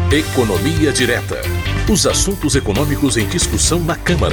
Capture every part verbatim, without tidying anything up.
Economia Direta. Os assuntos econômicos em discussão na Câmara.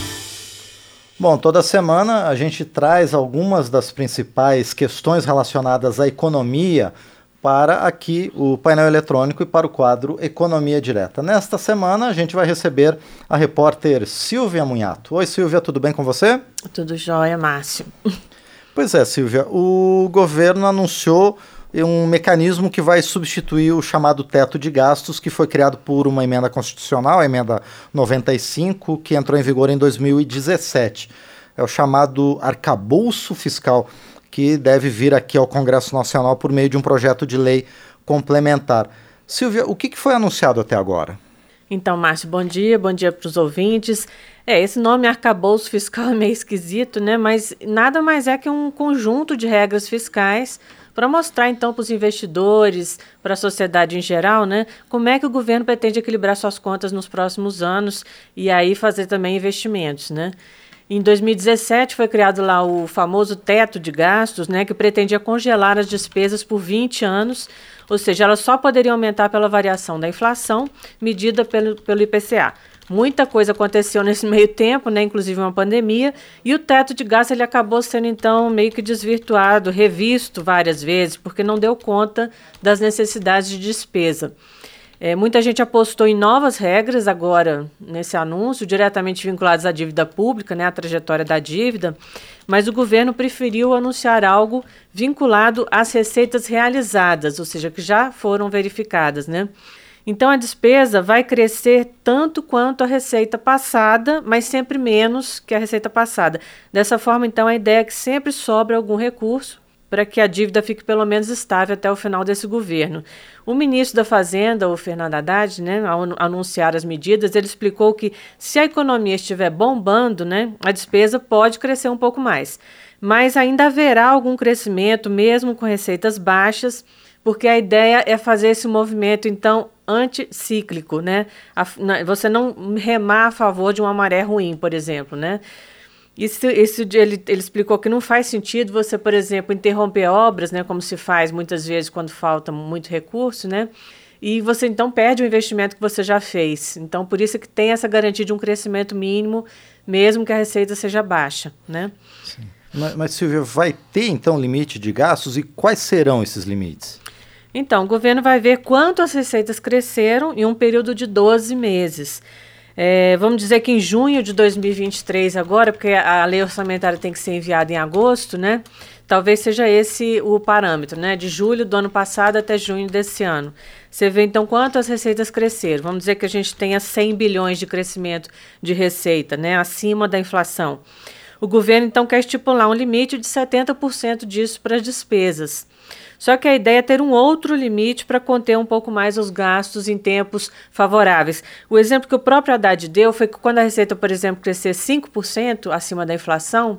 Bom, toda semana a gente traz algumas das principais questões relacionadas à economia para aqui o painel eletrônico e para o quadro Economia Direta. Nesta semana a gente vai receber a repórter Silvia Munhato. Oi, Silvia, tudo bem com você? Tudo jóia, Márcio. Pois é, Silvia, o governo anunciou um mecanismo que vai substituir o chamado teto de gastos, que foi criado por uma emenda constitucional, a emenda noventa e cinco, que entrou em vigor em dois mil e dezessete. É o chamado arcabouço fiscal, que deve vir aqui ao Congresso Nacional por meio de um projeto de lei complementar. Silvia, o que que foi anunciado até agora? Então, Márcio, bom dia, bom dia para os ouvintes. É, esse nome arcabouço fiscal é meio esquisito, né? Mas nada mais é que um conjunto de regras fiscais para mostrar, então, para os investidores, para a sociedade em geral, né, como é que o governo pretende equilibrar suas contas nos próximos anos e aí fazer também investimentos, né? Em dois mil e dezessete foi criado lá o famoso teto de gastos, né, que pretendia congelar as despesas por vinte anos, ou seja, elas só poderiam aumentar pela variação da inflação medida pelo, pelo I P C A. Muita coisa aconteceu nesse meio tempo, né, inclusive uma pandemia, e o teto de gastos ele acabou sendo, então, meio que desvirtuado, revisto várias vezes, porque não deu conta das necessidades de despesa. É, muita gente apostou em novas regras agora, nesse anúncio, diretamente vinculadas à dívida pública, né, à trajetória da dívida, mas o governo preferiu anunciar algo vinculado às receitas realizadas, ou seja, que já foram verificadas, né? Então, a despesa vai crescer tanto quanto a receita passada, mas sempre menos que a receita passada. Dessa forma, então, a ideia é que sempre sobra algum recurso para que a dívida fique pelo menos estável até o final desse governo. O ministro da Fazenda, o Fernando Haddad, né, ao anunciar as medidas, ele explicou que se a economia estiver bombando, né, a despesa pode crescer um pouco mais. Mas ainda haverá algum crescimento, mesmo com receitas baixas, porque a ideia é fazer esse movimento, então, anticíclico, né? A, na, você não remar a favor de uma maré ruim, por exemplo, né? Isso, isso ele, ele explicou que não faz sentido você, por exemplo, interromper obras, né? Como se faz muitas vezes quando falta muito recurso, né? E você, então, perde o investimento que você já fez. Então, por isso que tem essa garantia de um crescimento mínimo, mesmo que a receita seja baixa, né? Sim. Mas, mas, Silvia, vai ter, então, limite de gastos? E quais serão esses limites? Então, o governo vai ver quanto as receitas cresceram em um período de doze meses. É, vamos dizer que em junho de dois mil e vinte e três agora, porque a lei orçamentária tem que ser enviada em agosto, né? Talvez seja esse o parâmetro, né? De julho do ano passado até junho desse ano. Você vê, então, quanto as receitas cresceram. Vamos dizer que a gente tenha cem bilhões de crescimento de receita, né? Acima da inflação. O governo, então, quer estipular um limite de setenta por cento disso para as despesas. Só que a ideia é ter um outro limite para conter um pouco mais os gastos em tempos favoráveis. O exemplo que o próprio Haddad deu foi que quando a receita, por exemplo, crescer cinco por cento acima da inflação,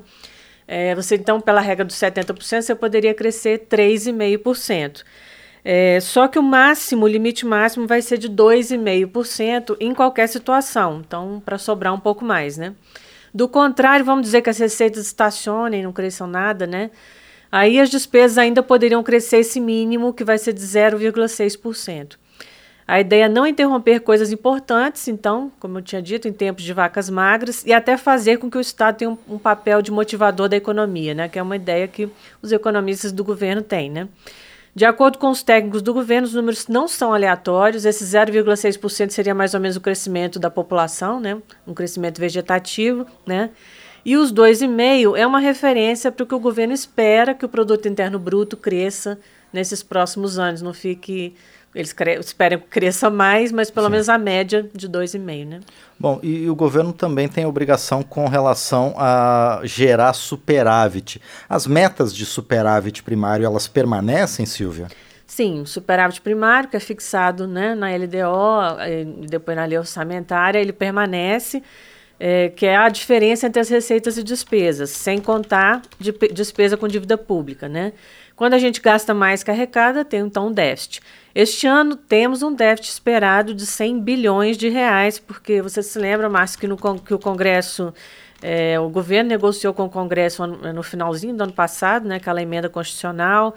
é, você então, pela regra dos setenta por cento, você poderia crescer três vírgula cinco por cento. É, só que o máximo, o limite máximo vai ser de dois vírgula cinco por cento em qualquer situação, então para sobrar um pouco mais, né? Do contrário, vamos dizer que as receitas estacionem, não cresçam nada, né? Aí as despesas ainda poderiam crescer esse mínimo, que vai ser de zero vírgula seis por cento. A ideia é não interromper coisas importantes, então, como eu tinha dito, em tempos de vacas magras, e até fazer com que o Estado tenha um, um papel de motivador da economia, né? Que é uma ideia que os economistas do governo têm, né? De acordo com os técnicos do governo, os números não são aleatórios. Esse zero vírgula seis por cento seria mais ou menos o crescimento da população, né? Um crescimento vegetativo, né? E os dois vírgula cinco por cento é uma referência para o que o governo espera que o produto interno bruto cresça nesses próximos anos. Não fique... Eles cre- esperam que cresça mais, mas pelo Sim. menos a média de dois vírgula cinco por cento, né? Bom, e o governo também tem a obrigação com relação a gerar superávit. As metas de superávit primário, elas permanecem, Silvia? Sim, o superávit primário, que é fixado, né, na L D O e depois na lei orçamentária, ele permanece, é, que é a diferença entre as receitas e despesas, sem contar de, despesa com dívida pública, né? Quando a gente gasta mais que arrecada, tem então um déficit. Este ano temos um déficit esperado de cem bilhões de reais, porque você se lembra, Márcio, que, no, que o Congresso, é, o governo negociou com o Congresso no finalzinho do ano passado, né, aquela emenda constitucional,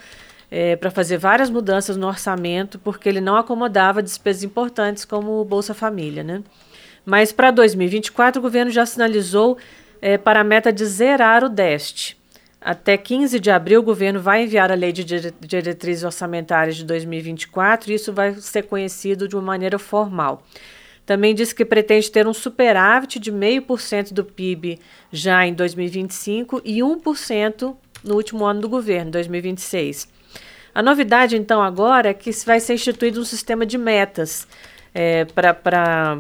é, para fazer várias mudanças no orçamento, porque ele não acomodava despesas importantes como o Bolsa Família, né? Mas para dois mil e vinte e quatro o governo já sinalizou é, para a meta de zerar o déficit. Até quinze de abril, o governo vai enviar a Lei de Diretrizes Orçamentárias de dois mil e vinte e quatro e isso vai ser conhecido de uma maneira formal. Também disse que pretende ter um superávit de zero vírgula cinco por cento do P I B já em dois mil e vinte e cinco e um por cento no último ano do governo, dois mil e vinte e seis. A novidade, então, agora é que vai ser instituído um sistema de metas é, para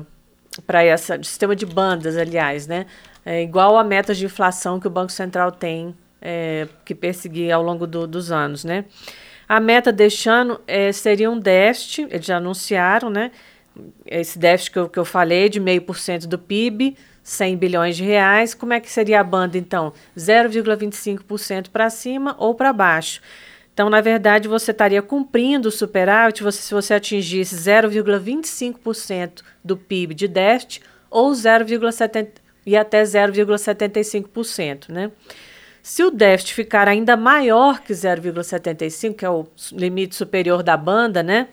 esse sistema de bandas, aliás, né? É, igual a meta de inflação que o Banco Central tem é, que perseguir ao longo do, dos anos, né? A meta deste ano é, seria um déficit, eles já anunciaram, né? Esse déficit que eu, que eu falei, de zero vírgula cinco por cento do P I B, cem bilhões de reais. Como é que seria a banda, então? zero vírgula vinte e cinco por cento para cima ou para baixo. Então, na verdade, você estaria cumprindo o superávit você, se você atingisse zero vírgula vinte e cinco por cento do P I B de déficit ou zero vírgula setenta por cento e até zero vírgula setenta e cinco por cento, né? Se o déficit ficar ainda maior que zero vírgula setenta e cinco por cento, que é o limite superior da banda, né?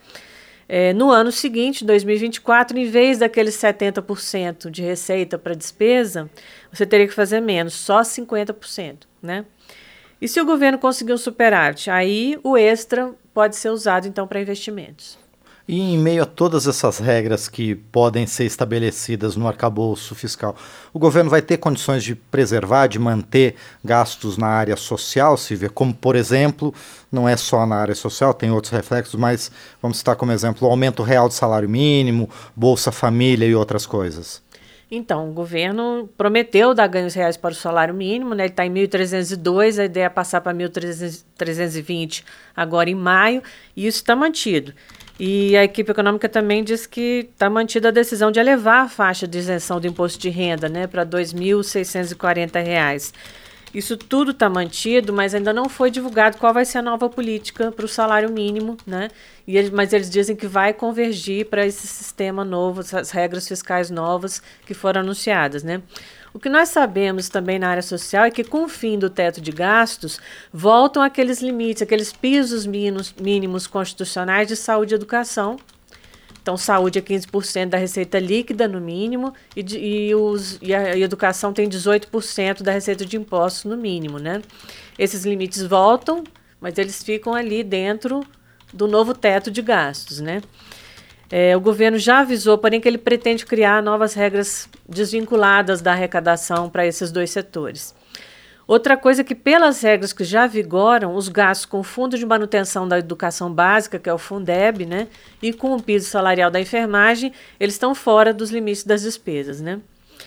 É, no ano seguinte, dois mil e vinte e quatro, em vez daqueles setenta por cento de receita para despesa, você teria que fazer menos, só cinquenta por cento, né? E se o governo conseguir um superávit, aí o extra pode ser usado, então, para investimentos. E em meio a todas essas regras que podem ser estabelecidas no arcabouço fiscal, o governo vai ter condições de preservar, de manter gastos na área social, Silvia? Como, por exemplo, não é só na área social, tem outros reflexos, mas vamos citar como exemplo o aumento real do salário mínimo, Bolsa Família e outras coisas. Então, o governo prometeu dar ganhos reais para o salário mínimo, né? Ele está em mil trezentos e dois, a ideia é passar para mil trezentos e vinte agora em maio, e isso está mantido. E a equipe econômica também diz que está mantida a decisão de elevar a faixa de isenção do imposto de renda, né, para dois mil seiscentos e quarenta reais. Isso tudo está mantido, mas ainda não foi divulgado qual vai ser a nova política para o salário mínimo, né? E eles, mas eles dizem que vai convergir para esse sistema novo, essas regras fiscais novas que foram anunciadas, né? O que nós sabemos também na área social é que, com o fim do teto de gastos, voltam aqueles limites, aqueles pisos mínimos, mínimos constitucionais de saúde e educação. Então, saúde é quinze por cento da receita líquida, no mínimo, e, de, e, os, e a educação tem dezoito por cento da receita de impostos, no mínimo, né? Esses limites voltam, mas eles ficam ali dentro do novo teto de gastos, né? É, o governo já avisou, porém, que ele pretende criar novas regras desvinculadas da arrecadação para esses dois setores. Outra coisa é que, pelas regras que já vigoram, os gastos com o Fundo de Manutenção da Educação Básica, que é o Fundeb, né, e com o piso salarial da enfermagem, eles estão fora dos limites das despesas, né?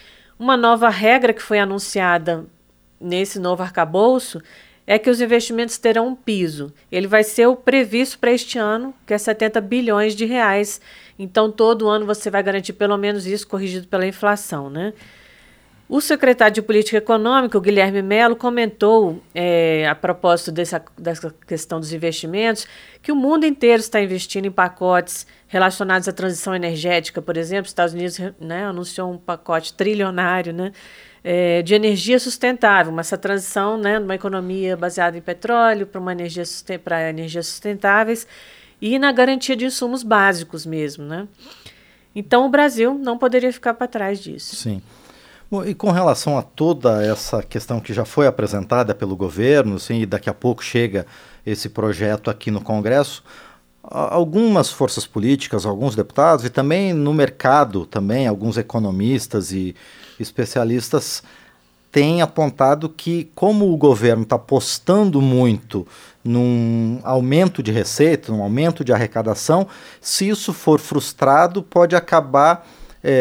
Uma nova regra que foi anunciada nesse novo arcabouço é que os investimentos terão um piso. Ele vai ser o previsto para este ano, que é setenta bilhões de reais. Então, todo ano você vai garantir pelo menos isso, corrigido pela inflação, né? O secretário de Política Econômica, o Guilherme Mello, comentou, é, a propósito dessa, dessa questão dos investimentos, que o mundo inteiro está investindo em pacotes relacionados à transição energética, por exemplo. Os Estados Unidos, né, anunciou um pacote trilionário, né, é, de energia sustentável, mas essa transição, né, de uma economia baseada em petróleo para uma energia para energias sustentáveis e na garantia de insumos básicos mesmo, né? Então o Brasil não poderia ficar para trás disso. Sim. Bom, e com relação a toda essa questão que já foi apresentada pelo governo, sim, e daqui a pouco chega esse projeto aqui no Congresso, algumas forças políticas, alguns deputados e também no mercado, também alguns economistas e especialistas têm apontado que, como o governo está apostando muito num aumento de receita, num aumento de arrecadação, se isso for frustrado, pode acabar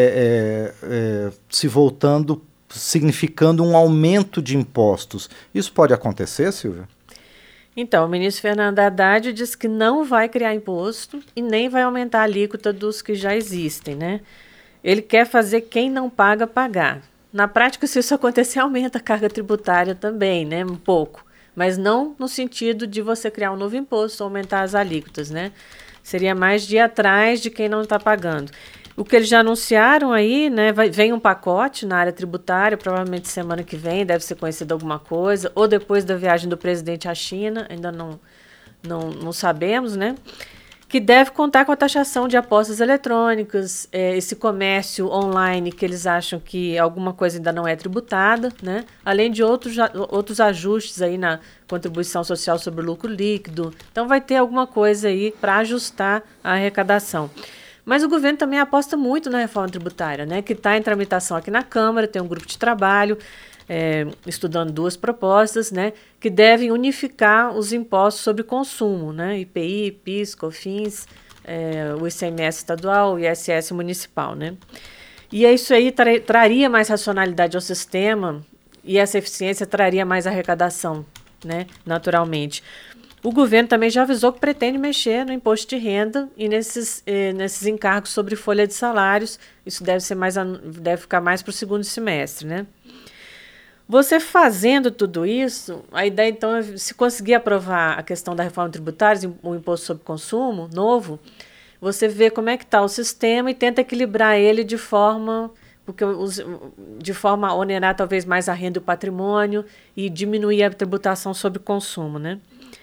É, é, é, se voltando, significando um aumento de impostos. Isso pode acontecer, Silvia? Então, o ministro Fernando Haddad diz que não vai criar imposto e nem vai aumentar a alíquota dos que já existem, né? Ele quer fazer quem não paga pagar. Na prática, se isso acontecer, aumenta a carga tributária também, né? Um pouco. Mas não no sentido de você criar um novo imposto ou aumentar as alíquotas, né? Seria mais de ir atrás de quem não está pagando. O que eles já anunciaram aí, né, vai, vem um pacote na área tributária, provavelmente semana que vem, deve ser conhecido alguma coisa, ou depois da viagem do presidente à China, ainda não, não, não sabemos, né? Que deve contar com a taxação de apostas eletrônicas, é, esse comércio online que eles acham que alguma coisa ainda não é tributada, né? Além de outros, outros ajustes aí na contribuição social sobre o lucro líquido. Então vai ter alguma coisa aí para ajustar a arrecadação. Mas o governo também aposta muito na reforma tributária, né? Que está em tramitação aqui na Câmara, tem um grupo de trabalho É, estudando duas propostas, né, que devem unificar os impostos sobre consumo, né, I P I, PIS, COFINS, é, o I C M S estadual, o I S S municipal, né. E isso aí tra- traria mais racionalidade ao sistema e essa eficiência traria mais arrecadação, né, naturalmente. O governo também já avisou que pretende mexer no imposto de renda e nesses, eh, nesses encargos sobre folha de salários. Isso deve ser mais, deve ficar mais para o segundo semestre, né. Você fazendo tudo isso, a ideia então é, se conseguir aprovar a questão da reforma tributária, o imposto sobre consumo novo, você vê como é que está o sistema e tenta equilibrar ele de forma, porque os, de forma a onerar talvez mais a renda e o patrimônio e diminuir a tributação sobre consumo, né?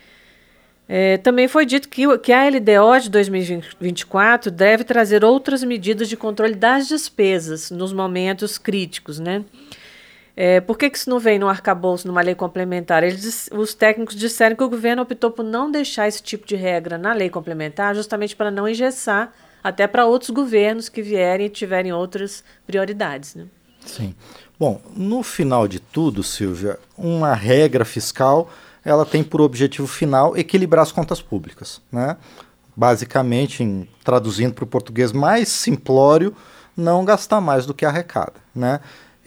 É, também foi dito que, que a L D O de dois mil e vinte e quatro deve trazer outras medidas de controle das despesas nos momentos críticos, né? É, por que, que isso não vem no arcabouço, numa lei complementar? Eles, os técnicos disseram que o governo optou por não deixar esse tipo de regra na lei complementar, justamente para não engessar, até para outros governos que vierem e tiverem outras prioridades, né? Sim. Bom, no final de tudo, Silvia, uma regra fiscal, ela tem por objetivo final equilibrar as contas públicas, né? Basicamente, em, traduzindo para o português mais simplório, não gastar mais do que arrecada, né?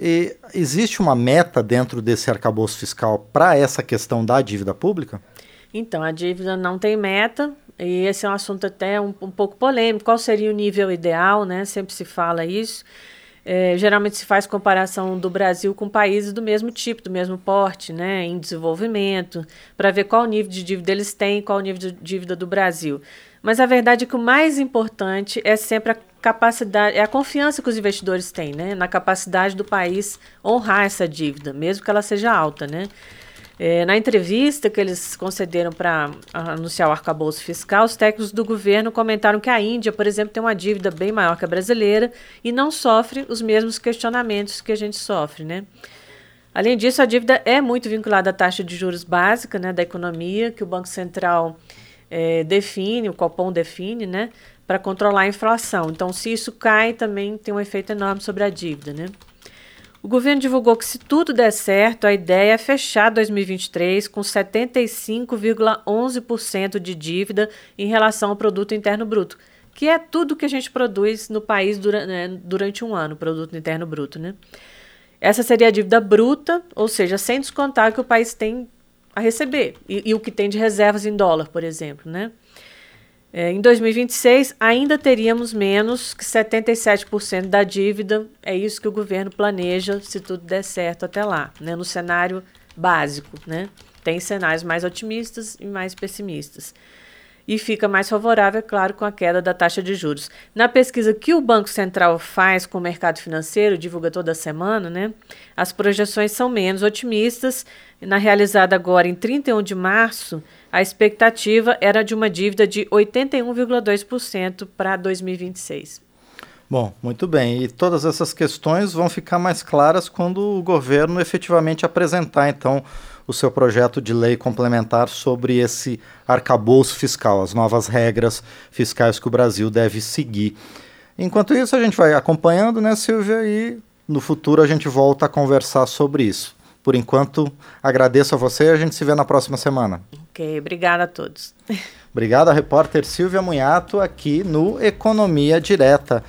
E existe uma meta dentro desse arcabouço fiscal para essa questão da dívida pública? Então, a dívida não tem meta, e esse é um assunto até um, um pouco polêmico. Qual seria o nível ideal, né? Sempre se fala isso. É, geralmente se faz comparação do Brasil com países do mesmo tipo, do mesmo porte, né? Em desenvolvimento, para ver qual nível de dívida eles têm, qual o nível de dívida do Brasil. Mas a verdade é que o mais importante é sempre a capacidade, é a confiança que os investidores têm, né, na capacidade do país honrar essa dívida, mesmo que ela seja alta, né. É, na entrevista que eles concederam para anunciar o arcabouço fiscal, os técnicos do governo comentaram que a Índia, por exemplo, tem uma dívida bem maior que a brasileira e não sofre os mesmos questionamentos que a gente sofre, né. Além disso, a dívida é muito vinculada à taxa de juros básica, né, da economia, que o Banco Central é, define, o Copom define, né, para controlar a inflação. Então, se isso cai, também tem um efeito enorme sobre a dívida, né? O governo divulgou que, se tudo der certo, a ideia é fechar dois mil e vinte e três com setenta e cinco vírgula onze por cento de dívida em relação ao produto interno bruto, que é tudo que a gente produz no país durante, né, durante um ano, produto interno bruto, né? Essa seria a dívida bruta, ou seja, sem descontar o que o país tem a receber e, e o que tem de reservas em dólar, por exemplo, né? É, em dois mil e vinte e seis, ainda teríamos menos que setenta e sete por cento da dívida. É isso que o governo planeja, se tudo der certo até lá, né, no cenário básico, né? Tem cenários mais otimistas e mais pessimistas. E fica mais favorável, é claro, com a queda da taxa de juros. Na pesquisa que o Banco Central faz com o mercado financeiro, divulga toda semana, né, as projeções são menos otimistas. Na realizada agora em trinta e um de março, a expectativa era de uma dívida de oitenta e um vírgula dois por cento para dois mil e vinte e seis. Bom, muito bem. E todas essas questões vão ficar mais claras quando o governo efetivamente apresentar, então, o seu projeto de lei complementar sobre esse arcabouço fiscal, as novas regras fiscais que o Brasil deve seguir. Enquanto isso, a gente vai acompanhando, né, Silvia, e no futuro a gente volta a conversar sobre isso. Por enquanto, agradeço a você e a gente se vê na próxima semana. Ok, obrigada a todos. Obrigado, a repórter Silvia Munhato, aqui no Economia Direta.